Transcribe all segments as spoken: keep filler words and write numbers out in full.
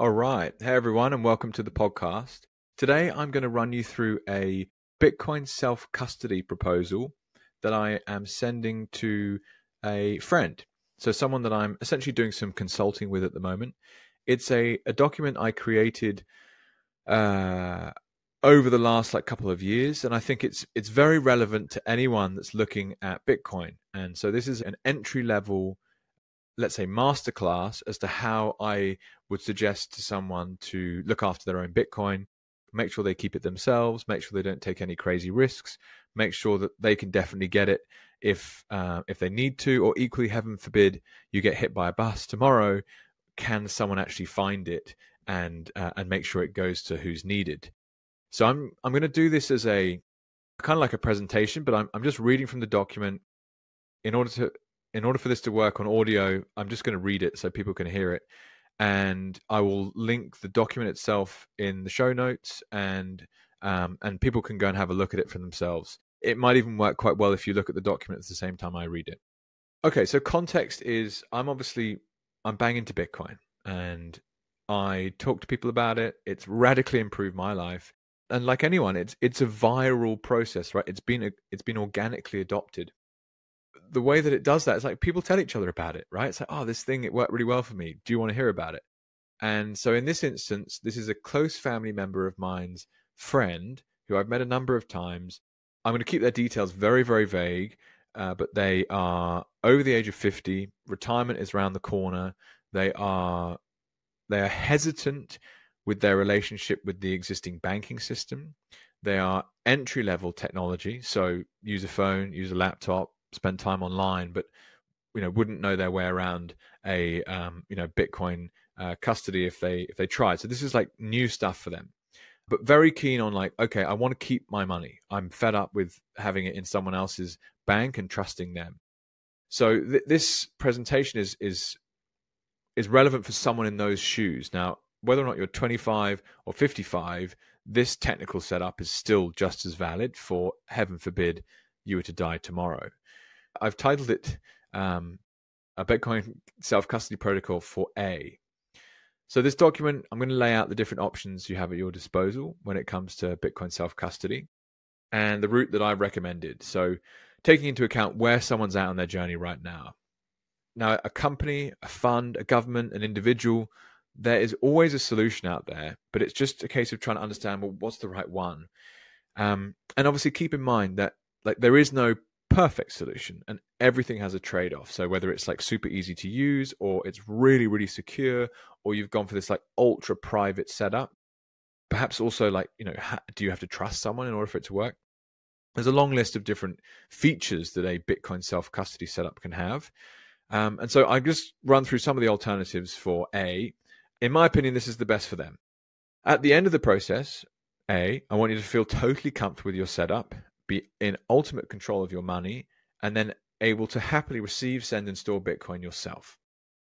All right. Hey, everyone, and welcome to the podcast. Today, I'm going to run you through a Bitcoin self-custody proposal that I am sending to a friend. So someone that I'm essentially doing some consulting with at the moment. It's a, a document I created uh, over the last like couple of years, and I think it's it's very relevant to anyone that's looking at Bitcoin. And so this is an entry-level, let's say, masterclass as to how I would suggest to someone to look after their own Bitcoin, make sure they keep it themselves, make sure they don't take any crazy risks, make sure that they can definitely get it if uh, if they need to, or equally, heaven forbid, you get hit by a bus tomorrow, can someone actually find it and uh, and make sure it goes to who's needed? So I'm I'm going to do this as a kind of like a presentation, but I'm I'm just reading from the document. In order to in order for this to work on audio, I'm just going to read it so people can hear it. And I will link the document itself in the show notes, and um, and people can go and have a look at it for themselves. It might even work quite well if you look at the document at the same time I read it. Okay, so context is I'm obviously, I'm bang into Bitcoin, and I talk to people about it. It's radically improved my life. And like anyone, it's it's a viral process, right? It's been a, it's been organically adopted. The way that it does that is like people tell each other about it, right? It's like, oh, this thing, it worked really well for me. Do you want to hear about it? And so in this instance, this is a close family member of mine's friend who I've met a number of times. I'm going to keep their details very, very vague, uh, but they are over the age of fifty. Retirement is around the corner. They are they are hesitant with their relationship with the existing banking system. They are entry-level technology, so use a phone, use a laptop, spend time online, but you know wouldn't know their way around a um, you know Bitcoin uh, custody if they if they tried. So this is like new stuff for them, but very keen on like, okay, I want to keep my money. I'm fed up with having it in someone else's bank and trusting them. So th- this presentation is is is relevant for someone in those shoes. Now, whether or not you're twenty-five or fifty-five, this technical setup is still just as valid for, heaven forbid, you were to die tomorrow. I've titled it um, a Bitcoin self-custody protocol for A. So this document, I'm going to lay out the different options you have at your disposal when it comes to Bitcoin self-custody and the route that I've recommended. So taking into account where someone's at on their journey right now. Now, a company, a fund, a government, an individual, there is always a solution out there, but it's just a case of trying to understand, well, what's the right one? Um, and obviously keep in mind that like there is no perfect solution, and everything has a trade-off. So whether it's like super easy to use, or it's really, really secure, or you've gone for this like ultra private setup, perhaps also like, you know, ha- do you have to trust someone in order for it to work? There's a long list of different features that a Bitcoin self-custody setup can have. Um, and so I just run through some of the alternatives for A. In my opinion, this is the best for them. At the end of the process, A, I want you to feel totally comfortable with your setup, be in ultimate control of your money, and then able to happily receive, send, and store Bitcoin yourself.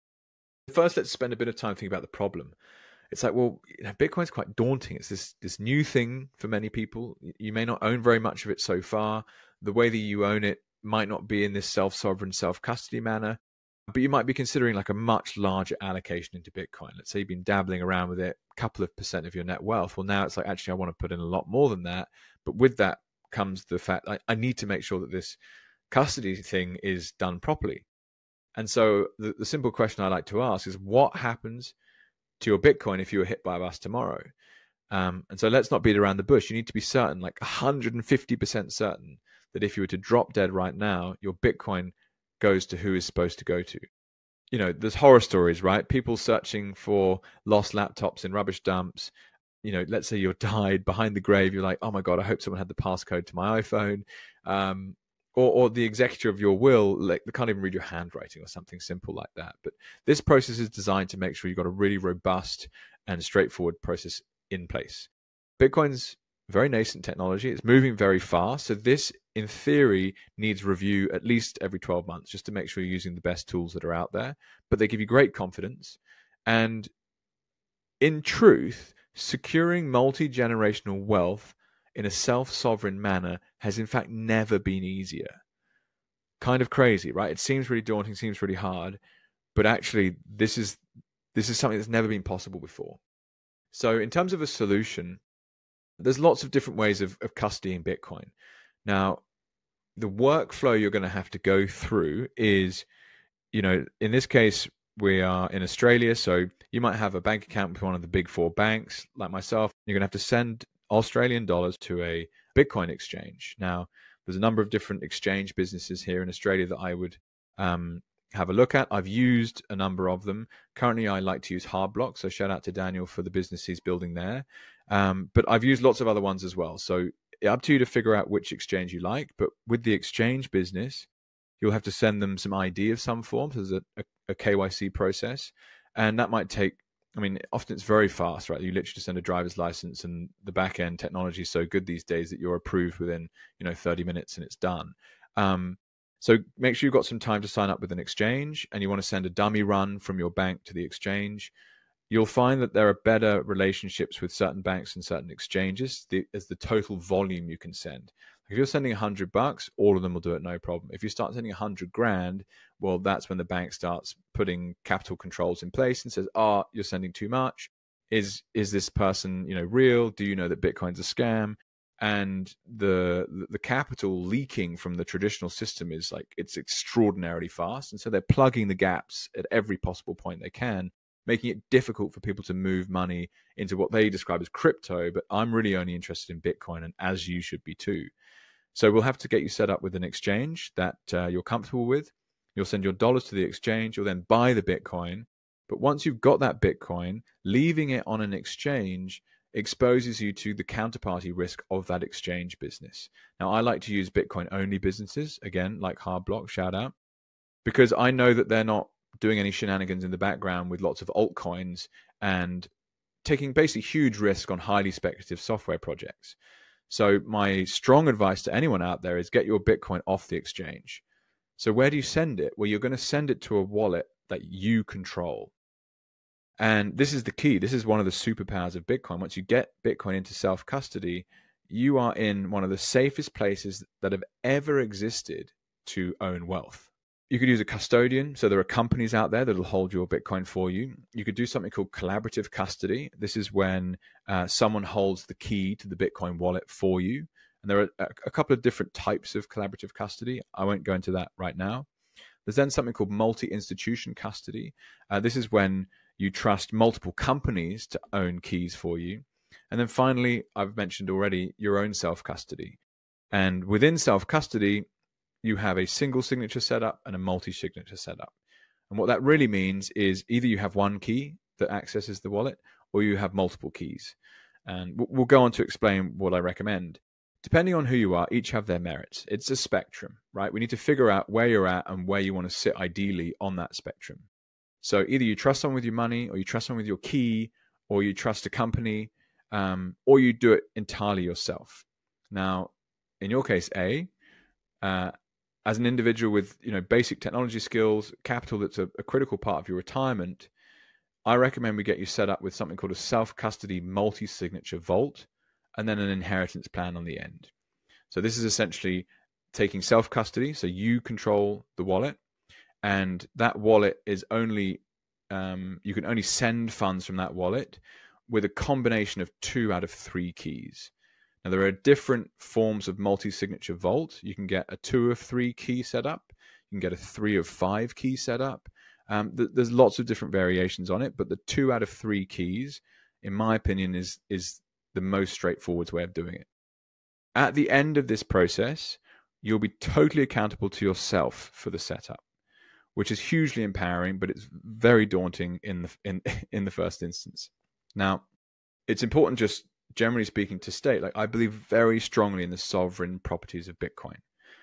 First, let's spend a bit of time thinking about the problem. It's like, well, you know, Bitcoin's quite daunting. It's this this new thing for many people. You may not own very much of it so far. The way that you own it might not be in this self-sovereign, self-custody manner, but you might be considering like a much larger allocation into Bitcoin. Let's say you've been dabbling around with it, a couple of percent of your net wealth. Well, now it's like, actually, I want to put in a lot more than that. But with that comes the fact I, I need to make sure that this custody thing is done properly. And so the, the simple question I like to ask is, what happens to your Bitcoin if you were hit by a bus tomorrow? Um, and so let's not beat around the bush. You need to be certain, like one hundred fifty percent certain, that if you were to drop dead right now, your Bitcoin goes to who is supposed to go to. You know, there's horror stories, right? People searching for lost laptops in rubbish dumps. You know, let's say you're died behind the grave. You're like, oh my God, I hope someone had the passcode to my iPhone. Um, or, or the executor of your will, like they can't even read your handwriting or something simple like that. But this process is designed to make sure you've got a really robust and straightforward process in place. Bitcoin's very nascent technology. It's moving very fast. So this, in theory, needs review at least every twelve months just to make sure you're using the best tools that are out there. But they give you great confidence. And in truth, securing multi-generational wealth in a self-sovereign manner has in fact never been easier. Kind of crazy, right? It seems really daunting, seems really hard, but actually this is this is something that's never been possible before. So in terms of a solution, there's lots of different ways of, of custodying Bitcoin. Now, the workflow you're going to have to go through is, you know, in this case, we are in Australia, so you might have a bank account with one of the big four banks, like myself. You're going to have to send Australian dollars to a Bitcoin exchange. Now, there's a number of different exchange businesses here in Australia that I would um, have a look at. I've used a number of them. Currently, I like to use Hardblock, so shout out to Daniel for the business he's building there. Um, but I've used lots of other ones as well. So up to you to figure out which exchange you like. But with the exchange business, you'll have to send them some I D of some form. So there's a, a, a K Y C process. And that might take, I mean, often it's very fast, right? You literally just send a driver's license, and the back end technology is so good these days that you're approved within, you know, thirty minutes and it's done. Um, so make sure you've got some time to sign up with an exchange, and you want to send a dummy run from your bank to the exchange. You'll find that there are better relationships with certain banks and certain exchanges the, as the total volume you can send. If you're sending a hundred bucks, all of them will do it no problem. If you start sending a hundred grand, well, that's when the bank starts putting capital controls in place and says, "Oh, you're sending too much. Is is this person, you know, real? Do you know that Bitcoin's a scam?" And the the capital leaking from the traditional system is like, it's extraordinarily fast, and so they're plugging the gaps at every possible point they can, making it difficult for people to move money into what they describe as crypto. But I'm really only interested in Bitcoin, and as you should be too. So we'll have to get you set up with an exchange that uh, you're comfortable with. You'll send your dollars to the exchange. You'll then buy the Bitcoin. But once you've got that Bitcoin, leaving it on an exchange exposes you to the counterparty risk of that exchange business. Now, I like to use Bitcoin-only businesses, again, like Hardblock, shout out, because I know that they're not doing any shenanigans in the background with lots of altcoins and taking basically huge risk on highly speculative software projects. So my strong advice to anyone out there is get your Bitcoin off the exchange. So where do you send it? Well, you're going to send it to a wallet that you control. And this is the key. This is one of the superpowers of Bitcoin. Once you get Bitcoin into self-custody, you are in one of the safest places that have ever existed to own wealth. You could use a custodian. So there are companies out there that will hold your Bitcoin for you. You could do something called collaborative custody. This is when uh, someone holds the key to the Bitcoin wallet for you. And there are a, a couple of different types of collaborative custody. I won't go into that right now. There's then something called multi-institution custody. Uh, this is when you trust multiple companies to own keys for you. And then finally, I've mentioned already, your own self-custody. And within self-custody, you have a single signature setup and a multi-signature setup. And what that really means is either you have one key that accesses the wallet, or you have multiple keys. And we'll go on to explain what I recommend. Depending on who you are, each have their merits. It's a spectrum, right? We need to figure out where you're at and where you want to sit ideally on that spectrum. So either you trust someone with your money, or you trust someone with your key, or you trust a company, um, or you do it entirely yourself. Now, in your case, A, uh, as an individual with, you know, basic technology skills, capital that's a, a critical part of your retirement, I recommend we get you set up with something called a self-custody multi-signature vault, and then an inheritance plan on the end. So this is essentially taking self-custody, so you control the wallet, and that wallet is only, um, you can only send funds from that wallet with a combination of two out of three keys. Now, there are different forms of multi-signature vault. You can get a two of three key setup. You can get a three of five key setup. Um, th there's lots of different variations on it, but the two out of three keys, in my opinion, is, is the most straightforward way of doing it. At the end of this process, you'll be totally accountable to yourself for the setup, which is hugely empowering, but it's very daunting in the, in, in the first instance. Now, it's important, just generally speaking, to state, like, I believe very strongly in the sovereign properties of Bitcoin,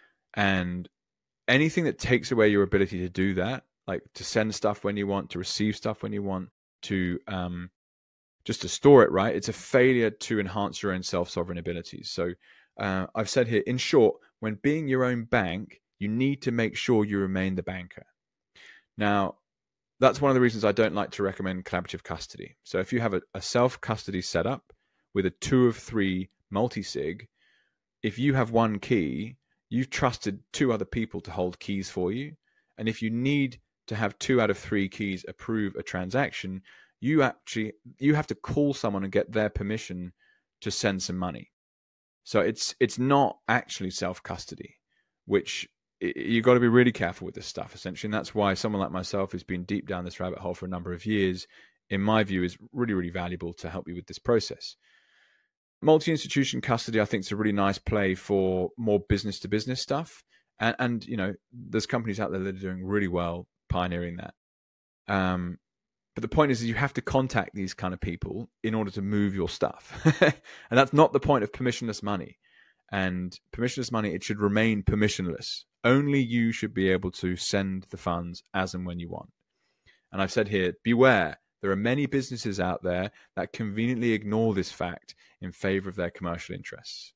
and anything that takes away your ability to do that, like to send stuff when you want, to receive stuff when you want, to um, just to store it, right? It's a failure to enhance your own self-sovereign abilities. So uh, I've said here, in short, when being your own bank, you need to make sure you remain the banker. Now, that's one of the reasons I don't like to recommend collaborative custody. So if you have a, a self-custody setup with a two of three multi-sig, if you have one key, you've trusted two other people to hold keys for you. And if you need to have two out of three keys approve a transaction, you actually you have to call someone and get their permission to send some money. So it's it's not actually self-custody, which you've got to be really careful with this stuff, essentially. And that's why someone like myself who's been deep down this rabbit hole for a number of years, in my view, is really, really valuable to help you with this process. Multi-institution custody, I think, is a really nice play for more business-to-business stuff. And, and, you know, there's companies out there that are doing really well pioneering that. Um, but the point is, is you have to contact these kind of people in order to move your stuff. And that's not the point of permissionless money. And permissionless money, it should remain permissionless. Only you should be able to send the funds as and when you want. And I've said here, beware, there are many businesses out there that conveniently ignore this fact in favor of their commercial interests.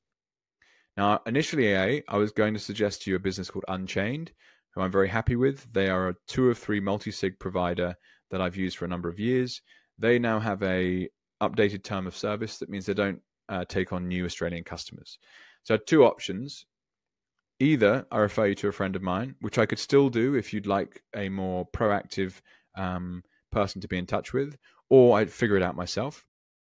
Now, initially, I was going to suggest to you a business called Unchained, who I'm very happy with. They are a two of three multi-sig provider that I've used for a number of years. They now have a updated term of service. That means they don't uh, take on new Australian customers. So two options. Either I refer you to a friend of mine, which I could still do if you'd like a more proactive um, person to be in touch with, or I'd figure it out myself.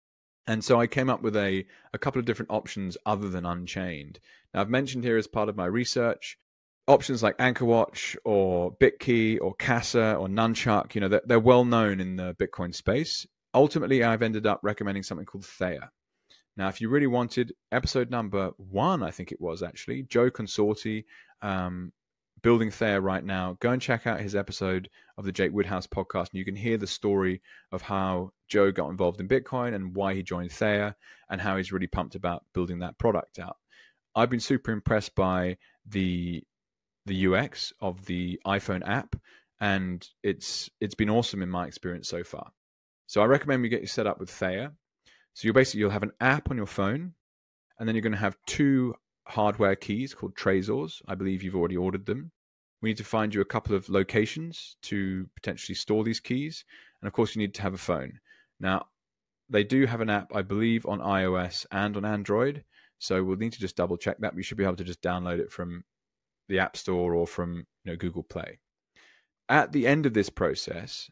And so I came up with a, a couple of different options other than Unchained. Now, I've mentioned here as part of my research, options like AnchorWatch or BitKey or Casa or Nunchuck, you know, they're, they're well known in the Bitcoin space. Ultimately, I've ended up recommending something called Theia. Now, if you really wanted, episode number one, I think it was actually, Joe Consorti, um, building Theia right now, go and check out his episode of the Jake Woodhouse podcast, and you can hear the story of how Joe got involved in Bitcoin and why he joined Theia and how he's really pumped about building that product out. I've been super impressed by the the U X of the iPhone app, and it's it's been awesome in my experience so far. So I recommend we get you set up with Theia. So you'll basically, you'll have an app on your phone, and then you're going to have two hardware keys called Trezors. I believe you've already ordered them. We need to find you a couple of locations to potentially store these keys. And of course, you need to have a phone. Now, they do have an app, I believe, on iOS and on Android. So we'll need to just double check that. We should be able to just download it from the App Store or from, you know, Google Play. At the end of this process,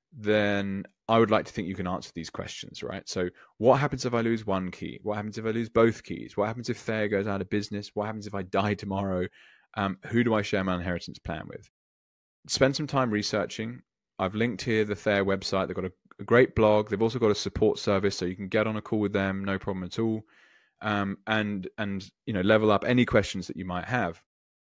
then I would like to think you can answer these questions, right? So what happens if I lose one key? What happens if I lose both keys? What happens if Theia goes out of business? What happens if I die tomorrow? Um, who do I share my inheritance plan with? Spend some time researching. I've linked here the Theia website. They've got a, a great blog. They've also got a support service, so you can get on a call with them, no problem at all. Um, and, and you know, level up any questions that you might have.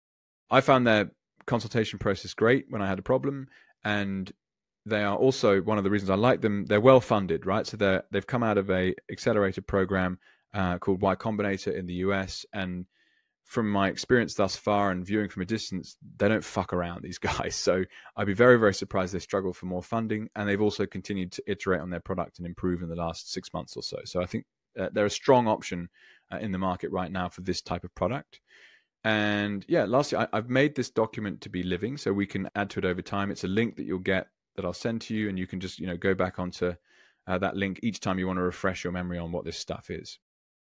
I found their consultation process great when I had a problem, and they are also one of the reasons I like them. They're well funded, right? So they're, they've come out of a accelerated program uh, called Y Combinator in the U S. And from my experience thus far and viewing from a distance, they don't fuck around, these guys. So I'd be very, very surprised they struggle for more funding. And they've also continued to iterate on their product and improve in the last six months or so. So I think uh, they're a strong option uh, in the market right now for this type of product. And yeah, lastly, I, I've made this document to be living, so we can add to it over time. It's a link that you'll get that I'll send to you, and you can just, you know, go back onto uh, that link each time you want to refresh your memory on what this stuff is.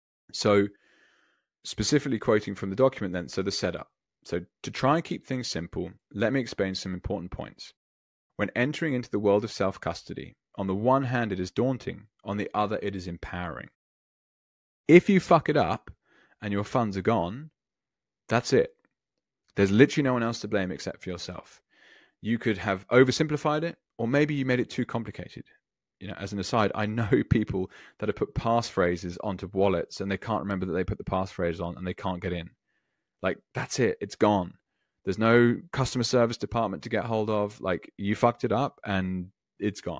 So specifically quoting from the document then, so the setup. So to try and keep things simple, let me explain some important points. When entering into the world of self-custody, on the one hand, it is daunting. On the other, it is empowering. If you fuck it up and your funds are gone, that's it. There's literally no one else to blame except for yourself. You could have oversimplified it, or maybe you made it too complicated. You know, as an aside, I know people that have put passphrases onto wallets and they can't remember that they put the passphrase on and they can't get in. Like, that's it. It's gone. There's no customer service department to get hold of. Like, you fucked it up and it's gone.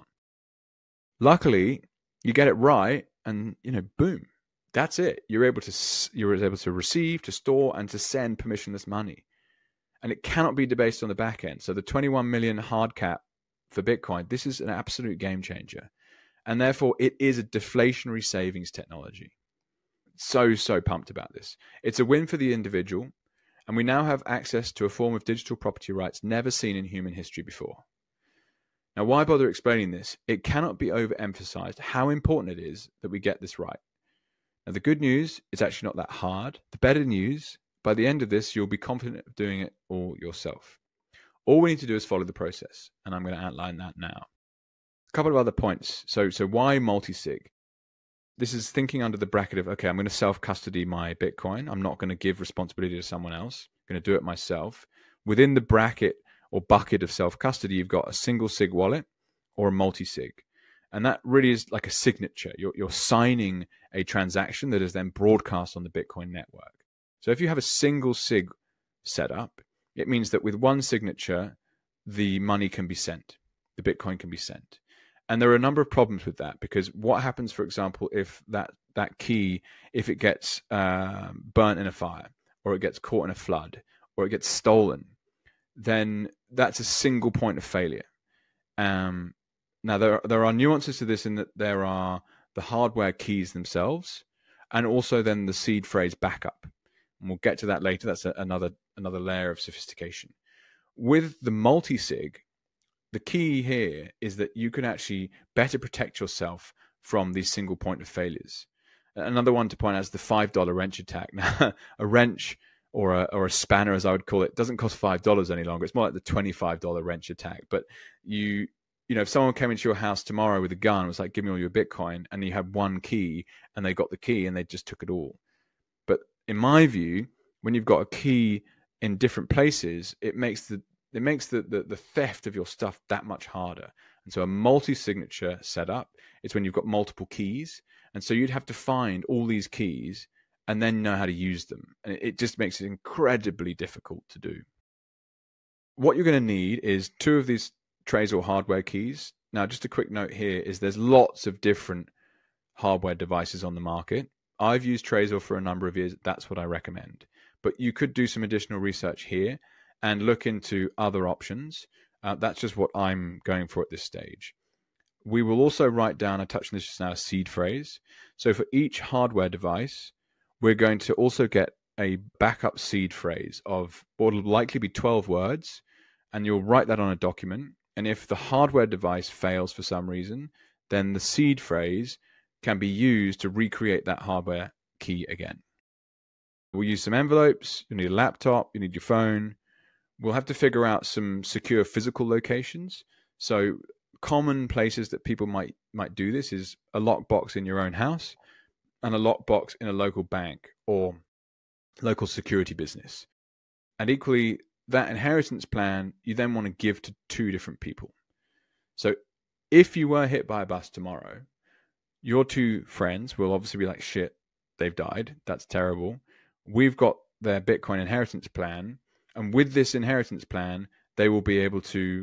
Luckily, you get it right and, you know, boom. That's it. You're able to you're able to receive, to store, and to send permissionless money. And it cannot be debased on the back end. So the twenty-one million hard cap for Bitcoin, this is an absolute game changer. And therefore, it is a deflationary savings technology. So, so pumped about this. It's a win for the individual. And we now have access to a form of digital property rights never seen in human history before. Now, why bother explaining this? It cannot be overemphasized how important it is that we get this right. Now, the good news is actually not that hard. The better news, by the end of this, you'll be confident of doing it all yourself. All we need to do is follow the process, and I'm going to outline that now. A couple of other points. So, so why multi-sig? This is thinking under the bracket of, okay, I'm going to self-custody my Bitcoin. I'm not going to give responsibility to someone else. I'm going to do it myself. Within the bracket or bucket of self-custody, you've got a single sig wallet or a multi-sig. And that really is like a signature. You're, you're signing a transaction that is then broadcast on the Bitcoin network. So if you have a single sig set up, it means that with one signature, the money can be sent. The Bitcoin can be sent. And there are a number of problems with that, because what happens, for example, if that, that key, if it gets uh, burnt in a fire, or it gets caught in a flood, or it gets stolen, then that's a single point of failure. Um, now, there, there are nuances to this in that there are the hardware keys themselves, and also then the seed phrase backup. And we'll get to that later. That's a, another, another layer of sophistication. With the multi-sig, the key here is that you can actually better protect yourself from these single point of failures. Another one to point out is the five dollar wrench attack. Now, a wrench or a, or a spanner, as I would call it, doesn't cost five dollars any longer. It's more like the twenty-five dollar wrench attack. But you, you know, if someone came into your house tomorrow with a gun and was like, give me all your Bitcoin, and you had one key and they got the key and they just took it all. But in my view, when you've got a key in different places, it makes the It makes the, the, the theft of your stuff that much harder. And so a multi-signature setup, it's when you've got multiple keys. And so you'd have to find all these keys and then know how to use them. And it, it just makes it incredibly difficult to do. What you're going to need is two of these Trezor hardware keys. Now, just a quick note here is there's lots of different hardware devices on the market. I've used Trezor for a number of years. That's what I recommend. But you could do some additional research here and look into other options. Uh, that's just what I'm going for at this stage. We will also write down, I touched on this just now, a seed phrase. So for each hardware device, we're going to also get a backup seed phrase of what will likely be twelve words, and you'll write that on a document. And if the hardware device fails for some reason, then the seed phrase can be used to recreate that hardware key again. We'll use some envelopes. You need a laptop, you need your phone. We'll have to figure out some secure physical locations. So common places that people might might do this is a lockbox in your own house and a lockbox in a local bank or local security business. And equally, that inheritance plan, you then want to give to two different people. So if you were hit by a bus tomorrow, your two friends will obviously be like, shit, they've died. That's terrible. We've got their Bitcoin inheritance plan. And with this inheritance plan, they will be able to,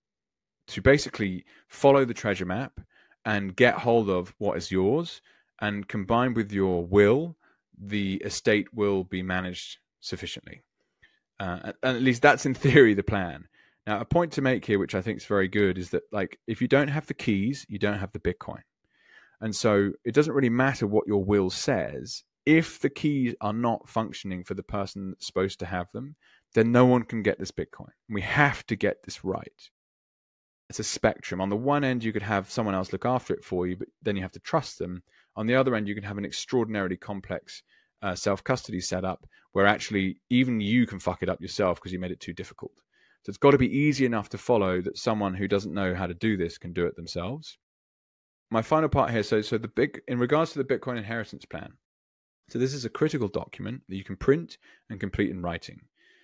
to basically follow the treasure map and get hold of what is yours. And combined with your will, the estate will be managed sufficiently. Uh, and at least that's in theory the plan. Now, a point to make here, which I think is very good, is that like if you don't have the keys, you don't have the Bitcoin. And so it doesn't really matter what your will says. If the keys are not functioning for the person that's supposed to have them, then no one can get this Bitcoin. We have to get this right. It's a spectrum. On the one end, you could have someone else look after it for you, but then you have to trust them. On the other end, you can have an extraordinarily complex uh, self-custody setup where actually even you can fuck it up yourself because you made it too difficult. So it's got to be easy enough to follow that someone who doesn't know how to do this can do it themselves. My final part here, so, so the big, in regards to the Bitcoin inheritance plan, so this is a critical document that you can print and complete in writing.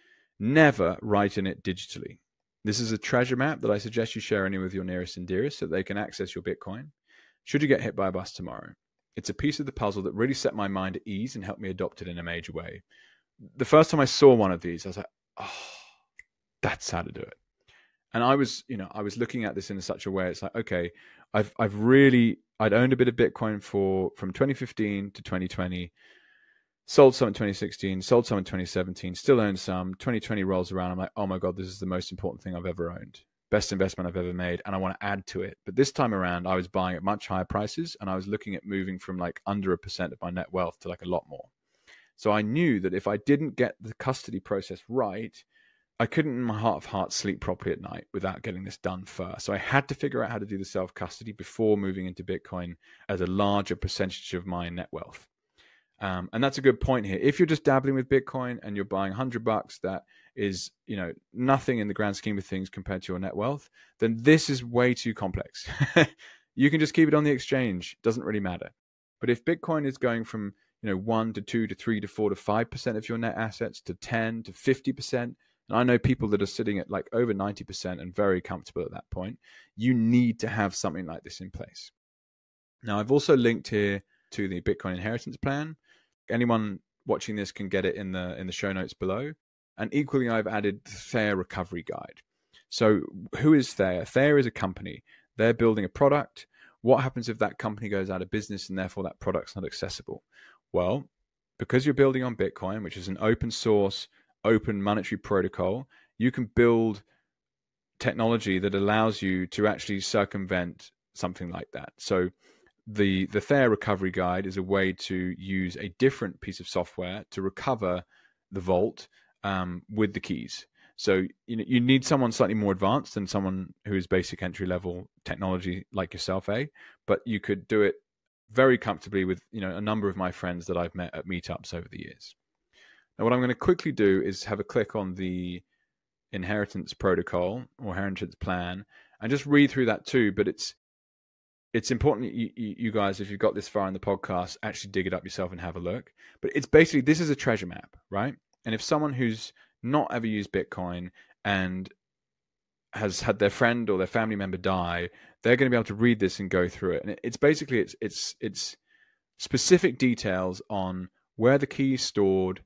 Never write in it digitally. This is a treasure map that I suggest you share only with your nearest and dearest so that they can access your Bitcoin should you get hit by a bus tomorrow. It's a piece of the puzzle that really set my mind at ease and helped me adopt it in a major way. The first time I saw one of these, I was like, oh, that's how to do it. And I was, you know, I was looking at this in such a way, it's like, okay, I've I've really, I'd owned a bit of Bitcoin for from twenty fifteen to twenty twenty, sold some in twenty sixteen, sold some in twenty seventeen, still own some. twenty twenty rolls around, I'm like, oh my God, this is the most important thing I've ever owned. Best investment I've ever made, and I want to add to it. But this time around, I was buying at much higher prices, and I was looking at moving from like under a percent of my net wealth to like a lot more. So I knew that if I didn't get the custody process right, I couldn't in my heart of hearts sleep properly at night without getting this done first. So I had to figure out how to do the self-custody before moving into Bitcoin as a larger percentage of my net wealth. Um, and that's a good point here. If you're just dabbling with Bitcoin and you're buying one hundred bucks, that is, you know, nothing in the grand scheme of things compared to your net wealth, then this is way too complex. You can just keep it on the exchange. Doesn't really matter. But if Bitcoin is going from, you know, one to two to three to four to five percent of your net assets to ten to fifty percent, and I know people that are sitting at like over ninety percent and very comfortable at that point, you need to have something like this in place. Now, I've also linked here to the Bitcoin inheritance plan. Anyone watching this can get it in the in the show notes below. And equally, I've added the Thayer Recovery Guide. So who is Thayer? Thayer is a company. They're building a product. What happens if that company goes out of business and therefore that product's not accessible? Well, because you're building on Bitcoin, which is an open source, open monetary protocol, you can build technology that allows you to actually circumvent something like that. So the, the Thayer Recovery Guide is a way to use a different piece of software to recover the vault um, with the keys. So you know, you need someone slightly more advanced than someone who is basic entry level technology like yourself, eh? But you could do it very comfortably with, you know, a number of my friends that I've met at meetups over the years. Now, what I'm going to quickly do is have a click on the inheritance protocol or inheritance plan and just read through that too. But it's it's important you, you guys, if you've got this far in the podcast, actually dig it up yourself and have a look. But it's basically, this is a treasure map, right? And if someone who's not ever used Bitcoin and has had their friend or their family member die, they're going to be able to read this and go through it. And it's basically, it's it's it's specific details on where the key is stored,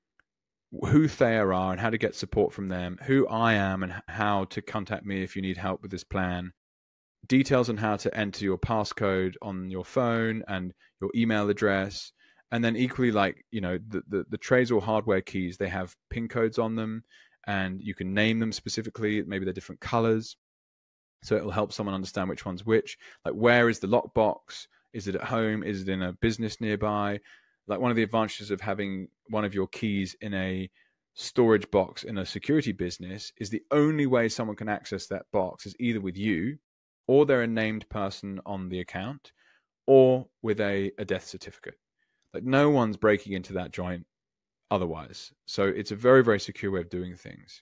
who Thayer are and how to get support from them, who I am and how to contact me if you need help with this plan, details on how to enter your passcode on your phone and your email address. And then equally, like, you know, the, the, the Trezor hardware keys, they have PIN codes on them and you can name them specifically. Maybe they're different colors. So it'll help someone understand which one's which. Like, where is the lockbox? Is it at home? Is it in a business nearby? Like, one of the advantages of having one of your keys in a storage box in a security business is the only way someone can access that box is either with you, or they're a named person on the account, or with a, a death certificate. Like, no one's breaking into that joint otherwise. So it's a very, very secure way of doing things.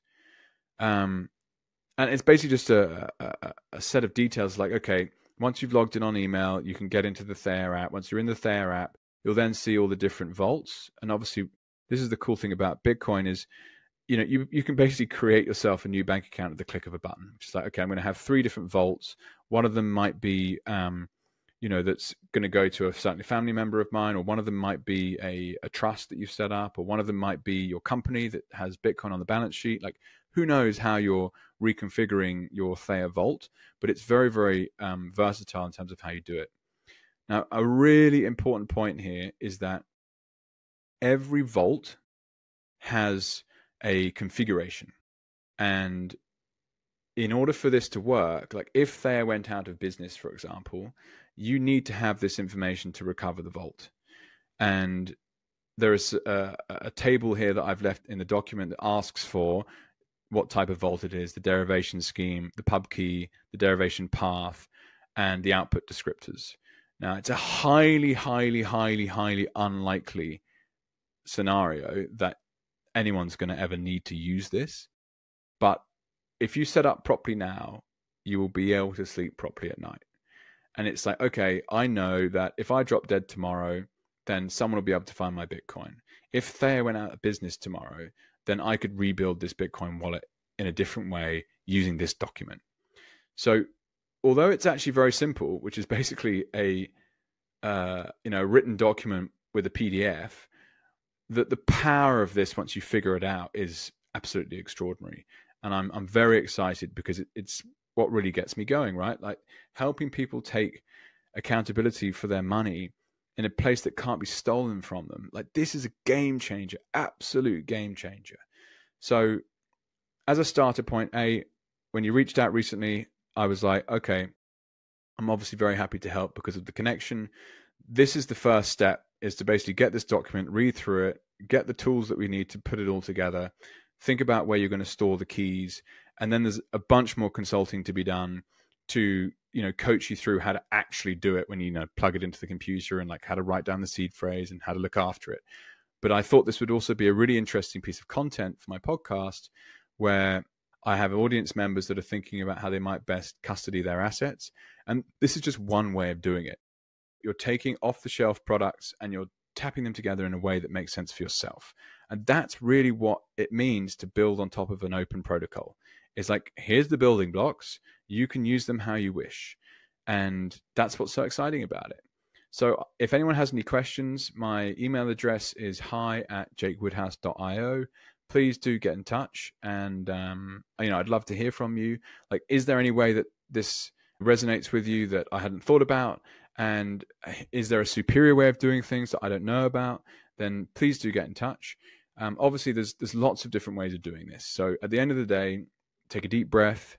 Um, and it's basically just a, a, a set of details like, okay, once you've logged in on email, you can get into the Thayer app. Once you're in the Thayer app, you'll then see all the different vaults. And obviously, this is the cool thing about Bitcoin is, you know, you, you can basically create yourself a new bank account at the click of a button. Which is like, okay, I'm going to have three different vaults. One of them might be, um, you know, that's going to go to a certain family member of mine, or one of them might be a, a trust that you've set up, or one of them might be your company that has Bitcoin on the balance sheet. Like, who knows how you're reconfiguring your Thayer vault, but it's very, very um, versatile in terms of how you do it. Now, a really important point here is that every vault has a configuration. And in order for this to work, like if Thayer went out of business, for example, you need to have this information to recover the vault. And there is a, a table here that I've left in the document that asks for what type of vault it is, the derivation scheme, the pub key, the derivation path, and the output descriptors. Now, it's a highly, highly, highly, highly unlikely scenario that anyone's going to ever need to use this. But if you set up properly now, you will be able to sleep properly at night. And it's like, okay, I know that if I drop dead tomorrow, then someone will be able to find my Bitcoin. If Thayer went out of business tomorrow, then I could rebuild this Bitcoin wallet in a different way using this document. So although it's actually very simple, which is basically a uh, you know written document with a P D F, that the power of this once you figure it out is absolutely extraordinary. And I'm I'm very excited because it, it's what really gets me going, right? Like helping people take accountability for their money in a place that can't be stolen from them. Like this is a game changer, absolute game changer. So as a starter point, A, when you reached out recently, I was like, okay, I'm obviously very happy to help because of the connection. This is the first step, is to basically get this document, read through it, get the tools that we need to put it all together, think about where you're going to store the keys, and then there's a bunch more consulting to be done to, you know, coach you through how to actually do it when you, you know, plug it into the computer, and like how to write down the seed phrase and how to look after it. But I thought this would also be a really interesting piece of content for my podcast, where I have audience members that are thinking about how they might best custody their assets. And this is just one way of doing it. You're taking off-the-shelf products and you're tapping them together in a way that makes sense for yourself. And that's really what it means to build on top of an open protocol. It's like, here's the building blocks. You can use them how you wish. And that's what's so exciting about it. So if anyone has any questions, my email address is hi at jakewoodhouse dot io. Please do get in touch. And, um, you know, I'd love to hear from you. Like, is there any way that this resonates with you that I hadn't thought about? And is there a superior way of doing things that I don't know about? Then please do get in touch. Um, obviously, there's there's lots of different ways of doing this. So at the end of the day, take a deep breath.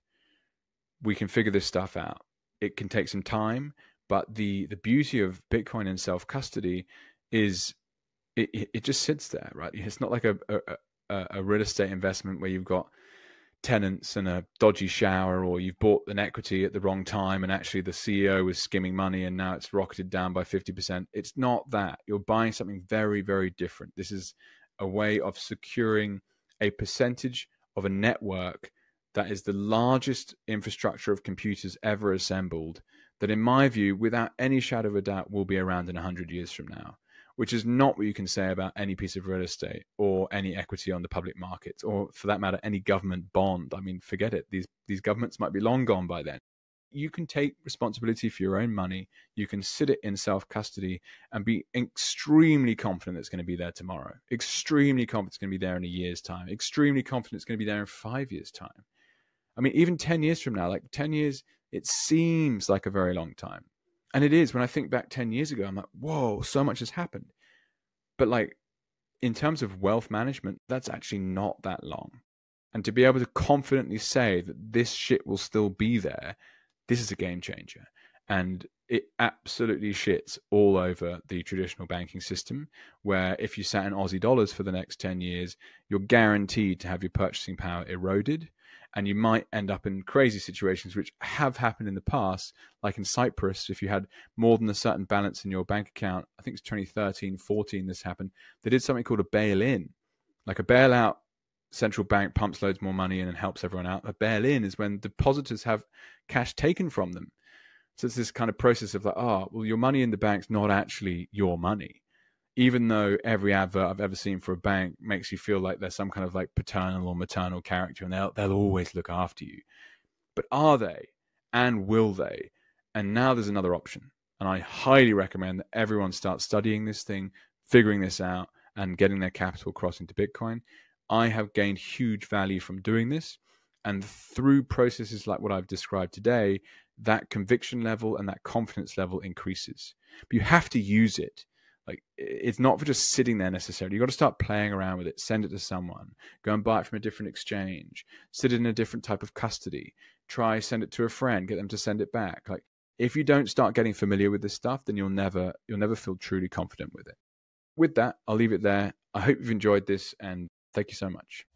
We can figure this stuff out. It can take some time, but the the beauty of Bitcoin and self-custody is it, it just sits there, right? It's not like a, a, a real estate investment where you've got tenants and a dodgy shower, or you've bought an equity at the wrong time and actually the C E O was skimming money and now it's rocketed down by fifty percent. It's not that. You're buying something very, very different. This is a way of securing a percentage of a network that is the largest infrastructure of computers ever assembled, that in my view, without any shadow of a doubt, will be around in one hundred years from now, which is not what you can say about any piece of real estate or any equity on the public markets, or for that matter, any government bond. I mean, forget it. These, these governments might be long gone by then. You can take responsibility for your own money. You can sit it in self-custody and be extremely confident it's going to be there tomorrow. Extremely confident it's going to be there in a year's time. Extremely confident it's going to be there in five years' time. I mean, even ten years from now, like ten years, it seems like a very long time. And it is. When I think back ten years ago, I'm like, whoa, so much has happened. But like, in terms of wealth management, that's actually not that long. And to be able to confidently say that this shit will still be there, this is a game changer. And it absolutely shits all over the traditional banking system, where if you sat in Aussie dollars for the next ten years, you're guaranteed to have your purchasing power eroded. And you might end up in crazy situations, which have happened in the past, like in Cyprus. If you had more than a certain balance in your bank account, I think it's twenty thirteen, fourteen, this happened. They did something called a bail-in. Like a bailout, central bank pumps loads more money in and helps everyone out. A bail-in is when depositors have cash taken from them. So it's this kind of process of like, oh, well, your money in the bank's not actually your money. Even though every advert I've ever seen for a bank makes you feel like there's some kind of like paternal or maternal character and they'll, they'll always look after you. But are they? And will they? And now there's another option. And I highly recommend that everyone start studying this thing, figuring this out, and getting their capital across into Bitcoin. I have gained huge value from doing this. And through processes like what I've described today, that conviction level and that confidence level increases. But you have to use it. Like, it's not for just sitting there necessarily. You've got to start playing around with it. Send it to someone. Go and buy it from a different exchange. Sit it in a different type of custody. Try send it to a friend. Get them to send it back. Like, if you don't start getting familiar with this stuff, then you'll never you'll never feel truly confident with it. With that, I'll leave it there. I hope you've enjoyed this, and thank you so much.